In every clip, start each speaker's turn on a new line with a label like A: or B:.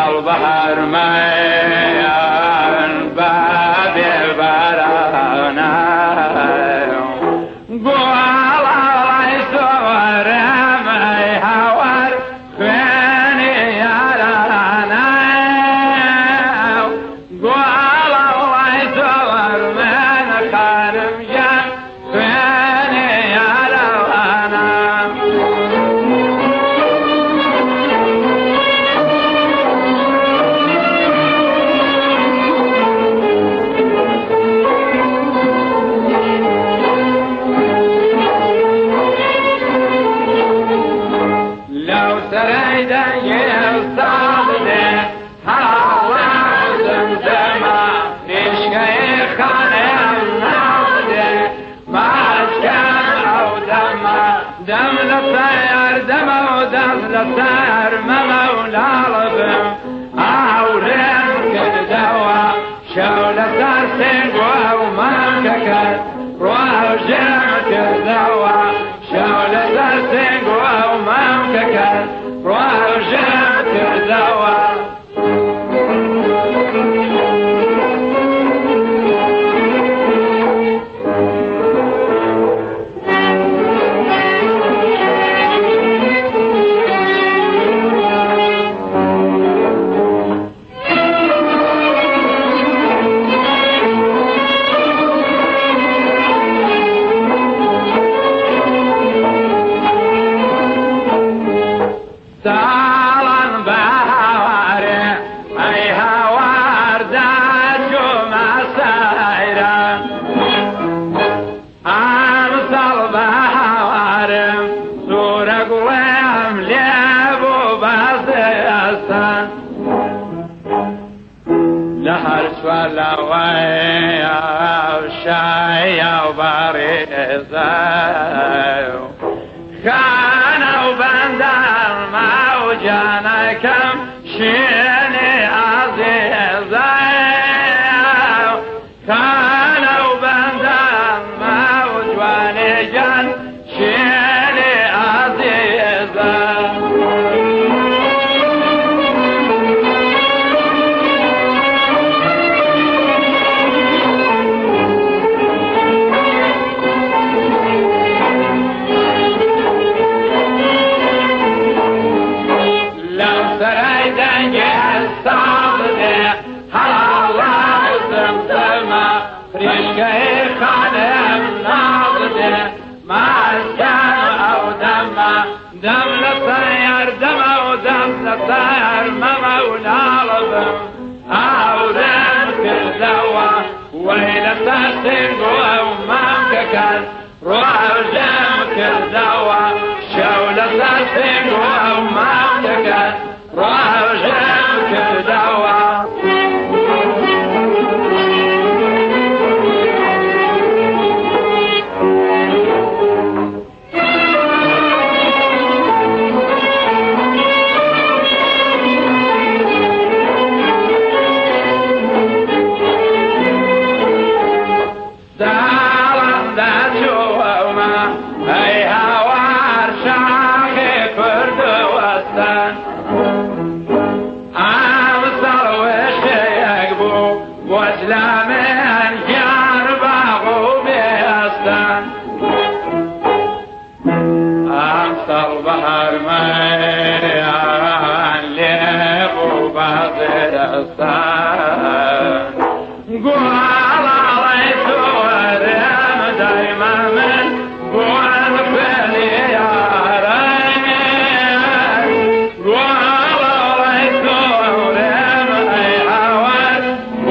A: بهر من باب برانا قول الله يسورم هور خيني يرانا قول الله يسور من خانم جان خيني يرانا سريدا يصطادني هلا زمزمة إشكي خانم نعودي ما أشكال أو دمه دم للطير دمه ودم للطير ما مولى ربهم أورين كل دوا شولة ترسنقوا ومملكة روح جمك الدوا شولة ترسنقوا ومملكة وجهت الدواء سالن بهواره ای هوار داشو مسایره امسال بهوارم سورگویم لیبو بازیستن لهر شوالوی او شای او باریزه خانو بندر موجانكم شيني عزيزة خانو بندر موجواني جان شيني عزيزة ريشكي خانم ناظده ما أسكان أو دمه دم للطير دمه ودم للطير ما مولى ربهم أورين كل دوا ويلة تسنقوا ومملكة روح جمك الدوا شولة تسنقوا ومملكة روح جمك الدوا واسلامين جاربه وبيستان أمسر بحر ميان ليب وبازيستان قول الله يسورم دايما من قول فيني يا ريم قول الله يسورم أي هوان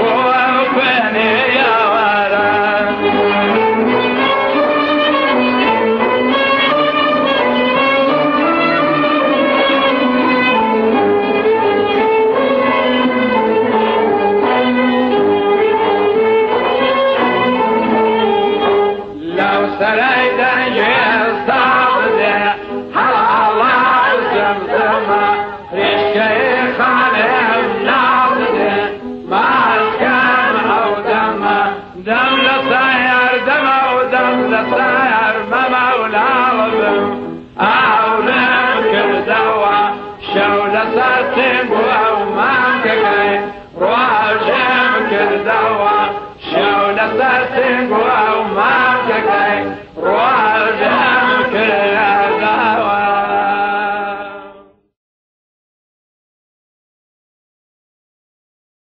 A: سريدا يصطادني هلا زمزمة ريشكي خانم ناظده ما أسكان أو دمه دم للطير دمه ودم للطير ما مولى ربهم أورين كل دوا شولة